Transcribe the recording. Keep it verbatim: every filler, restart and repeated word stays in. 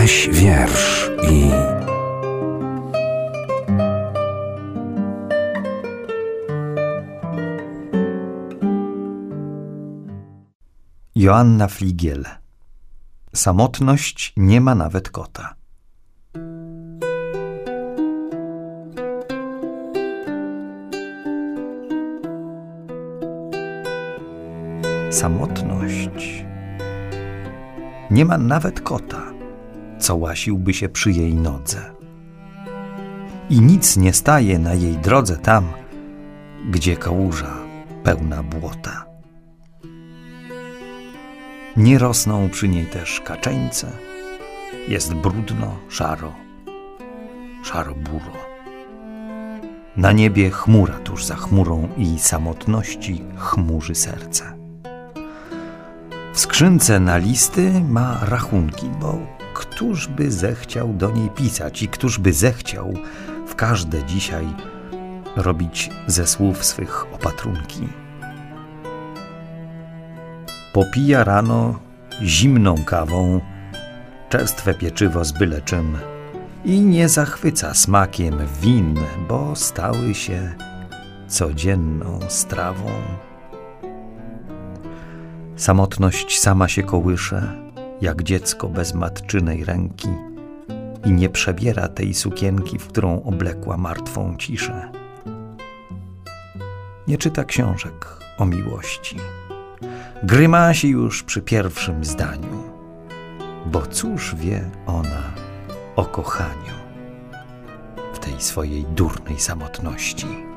Weź wiersz i... Joanna Fligiel. Samotność nie ma nawet kota. Samotność nie ma nawet kota, co łasiłby się przy jej nodze. I nic nie staje na jej drodze tam, gdzie kałuża pełna błota. Nie rosną przy niej też kaczeńce, jest brudno, szaro, szaro-buro. Na niebie chmura tuż za chmurą i samotności chmurzy serce. W skrzynce na listy ma rachunki, bo któż by zechciał do niej pisać i któż by zechciał w każde dzisiaj robić ze słów swych opatrunki. Popija rano zimną kawą czerstwe pieczywo z byle czym i nie zachwyca smakiem win, bo stały się codzienną strawą. Samotność sama się kołysze, jak dziecko bez matczynej ręki i nie przebiera tej sukienki, w którą oblekła martwą ciszę. Nie czyta książek o miłości. Grymasi już przy pierwszym zdaniu, bo cóż wie ona o kochaniu w tej swojej durnej samotności.